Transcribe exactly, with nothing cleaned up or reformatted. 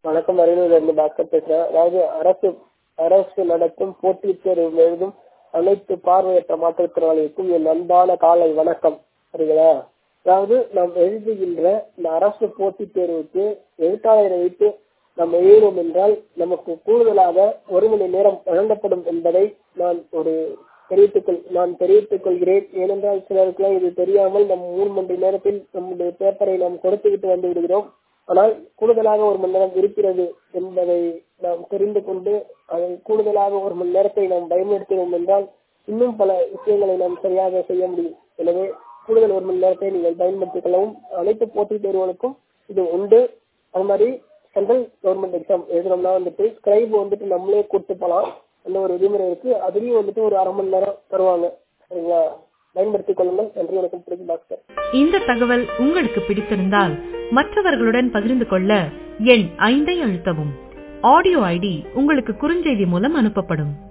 வணக்கம், அரியலூர்ல இருந்து டாக்டர் பேசுறேன். அதாவது அரசு அரசு நடத்தும் போட்டித் தேர்வு எழுதும் அனைத்து பார்வையற்ற மாற்றுத்திறனாளிகளுக்கும் என் அன்பான காலை வணக்கம். சரிங்களா? அதாவது நாம் எழுதுகின்ற இந்த அரசு போட்டித் தேர்வுக்கு எழுத்தாளரை வைத்து நாம் எழுதும் என்றால் நமக்கு கூடுதலாக ஒரு மணி நேரம் வழங்கப்படும் என்பதை நான் ஒரு தெரிவித்துக்கொள் நான் தெரிவித்துக் கொள்கிறேன். ஏனென்றால் சிலருக்குலாம் இது தெரியாமல் நம் மூணு மணி நேரத்தில் நம்முடைய பேப்பரை நாம் கொடுத்துவிட்டு வந்து விடுகிறோம். ஆனால் கூடுதலாக ஒரு மணி நேரம் இருக்கிறது என்பதை நாம் தெரிந்து கொண்டு அதை கூடுதலாக ஒரு மணி நேரத்தை நாம் பயன்படுத்தினோம் என்றால் இன்னும் பல விஷயங்களை நாம் சரியாக செய்ய முடியும். எனவே கூடுதல் ஒரு மணி நேரத்தை நீங்கள் பயன்படுத்திக் கொள்ளவும். அனைத்து போட்டித் தேர்வுகளுக்கும் இது உண்டு. அது மாதிரி சென்ட்ரல் கவர்மெண்ட் எக்ஸாம் எழுதுனோம்னா வந்துட்டு ஸ்கிரைப் வந்துட்டு நம்மளே கூட்டு போகலாம். அந்த ஒரு விதிமுறை இருக்கு. அதுலயும் வந்துட்டு ஒரு அரை மணி நேரம் தருவாங்க. சரிங்களா? பயன்படுத்திக் கொள்ளுங்கள். நன்றி, வணக்கம். பிடிக்கும் டாக்டர். இந்த தகவல் உங்களுக்கு பிடித்திருந்தால் மற்றவர்களுடன் பகிர்ந்து கொள்ள எண் ஐந்தை அழுத்தவும். ஆடியோ ஐடி உங்களுக்கு குறுஞ்செய்தி மூலம் அனுப்பப்படும்.